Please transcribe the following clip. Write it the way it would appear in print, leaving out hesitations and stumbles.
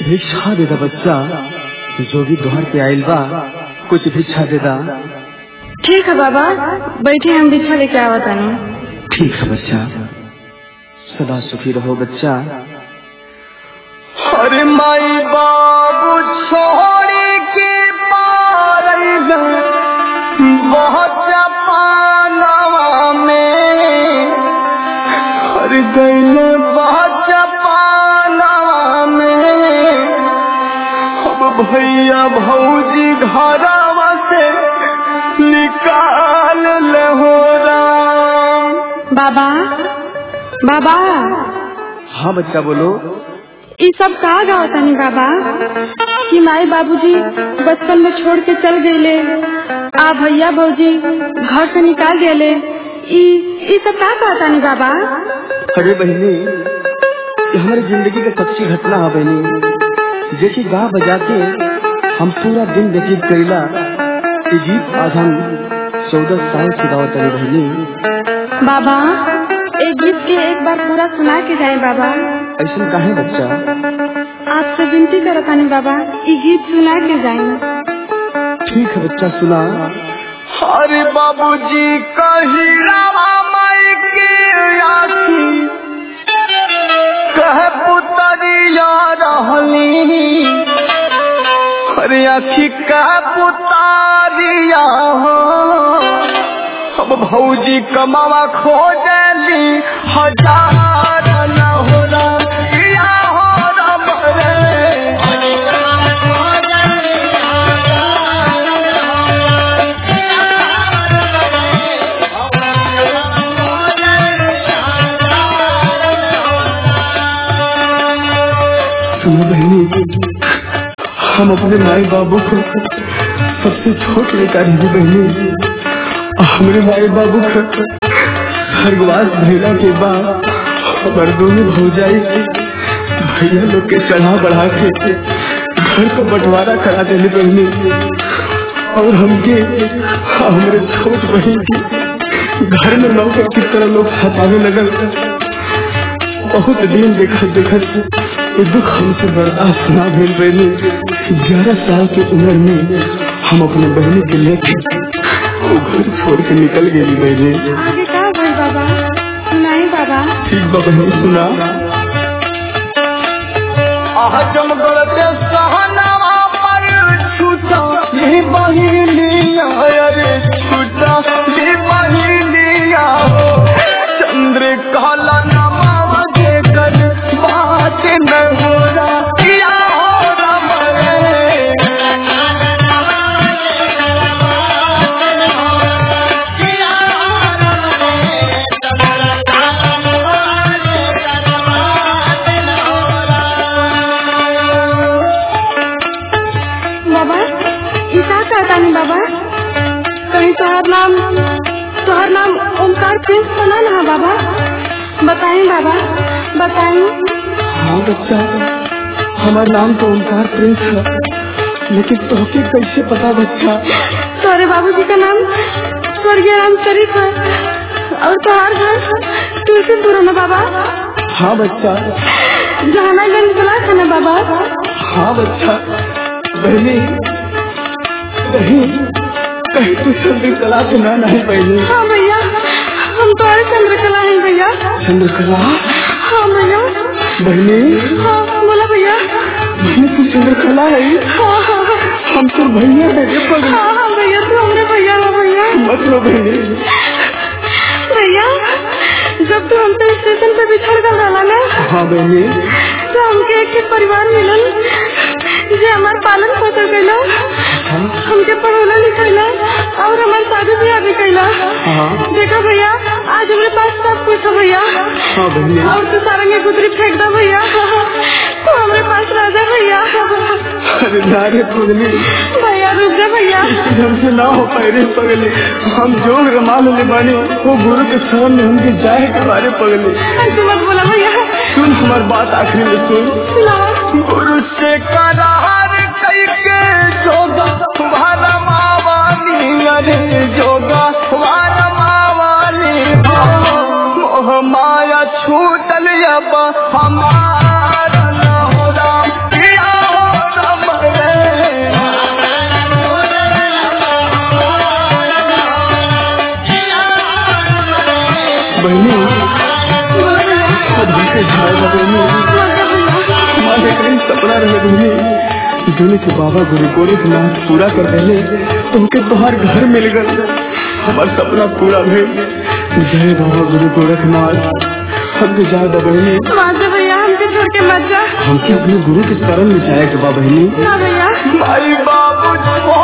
भिक्षा दे दा बच्चा, जोगी दोहर पे आइल बा, कुछ भिक्षा दे दा। ठीक है बाबा, बैठे हम भिक्षा लेके आवत नहीं। ठीक है बच्चा, सदा सुखी रहो बच्चा। अरे माई बाबू छोड़ी के पारैला बहुत पानवा में, अरे गईले बहुत पानवा में, अब भैया भौजी घरवा से निकाल ले हो राम। बाबा बाबा। हाँ बच्चा बोलो। ये सब कहा गाँव तनी बाबा कि माई बाबूजी बचपन में छोड़ के चल गए, आ भैया भौजी घर से निकाल गए, ये सब का कहता नहीं बाबा? अरे बहनी, ये हमारी जिंदगी का सच्ची घटना है बहनी। जैसे गा बजा के हम पूरा दिन व्यतीत करेला, ये गीत आज हम 14 साल से गावत रहे बहनी। बाबा एक गीत के एक बार पूरा सुना के जाए बाबा। ऐसा काहे बच्चा? आपसे विनती करता नहीं बाबा, ये गीत सुना के जाए। ठीक है बच्चा, सुना। अरे बाबूजी कही रामा माई के आखी कह पुतरिया रहली, अरे आखी कह पुतारिया हो, अब भौजी कमावा खोजली हजार न हो या हो रब रे। सुनो बहनी, हम अपने माई बाबू को सबसे छोट लेकर ही बहनी, हमारे माई बाबू का स्वर्गवास भैला के बाद हमारे दोनों भौजाई भैया लोग के चढ़ा बढ़ा के घर को बंटवारा करा देने बहनी, और हमके हमारे छोट बहन की घर में नौकर की तरह लोग सताने लगल। बहुत दिन देखा देखा ये दुख हमसे बर्दाश्त ना भेल बहनी। 11 साल की उम्र में हम अपने बहनी के लेके घर छोड़ के निकल गई बहनी। आगे क्या बोल बाबा? सुनाई बाबा। ठीक बहनी, सुना। आजमगढ़ के सहनावा पर छूटा ये बहिनिया, अरे छूटा ये बहिनिया हो, चंद्र काला नमावा के कर बात न हो रहा हो राम रे। बाबा ये क्या कहता नहीं बाबा? कहीं तुहार नाम ओमकार प्रिंस बना ना बाबा? बताएं बाबा, बताएं। हाँ बच्चा, हमारा नाम तो ओमकार प्रिंस है, लेकिन तोहके कैसे पता बच्चा? तुम्हारे बाबूजी का नाम स्वर्गीय राम शरीफ है, और तुम्हार घर तुलसीपुर है ना बाबा? हाँ बच्चा। जहानागंज ब्लॉक है ना बाबा? हाँ बच्चा। बहनी कहीं तू चंद्रकला से ना नहीं बहनी? हाँ भैया, हम तो चंद्रकला हैं भैया। चंद्रकला? हाँ भैया। बहनी? हाँ बोला भैया। बहनी तू चंद्रकला है? हाँ हाँ। हम तो भैया है। हाँ हाँ भैया, तू हमारे भैया हो भैया। मत रो बहनी। भैया जब तू हमसे स्टेशन पे बिछड़ कर डाला ना, हाँ बहनी, तो हमके एक परिवार मिलल जो हमारे पालन पोषण कैला, हमके पढ़ौला लिखैला और हमारे शादी ब्याह भी कैला। देखा भैया, आज हमारे पास सब कुछ है भैया। हाँ बहनी। और तू सारंगी गुदरी फेंक दो भैया, तो हमारे पास राजा भैया। अरे नारे पगली, भैया रुक जा भैया। हमसे ना हो पाए पगली, हम जो रमाल ले बानी वो गुरु के शरण में हमके जाए के बारे पगली। ऐसे मत बोला भैया। सुन हमारी बात आखिरी में सुन। गुरु से करार करके जोगा तुम्हारा मावाली, अरे जोगा तुम्हारा मावाली, मोह माया छूटल अब हमारा न हो राम। जोने के बाबा गुरु गोरखनाथ पूरा कर पहले उनके तुम्हार घर मिल गए, हमारा सपना पूरा भइल। जय बाबा गुरु गोरखनाथ, हमके जाए बहनी। माता भैया हमके छोड़ के मत जा। हमके अपने गुरु के शरण में जाए के बा बहनी। ना भैया। माई बाबू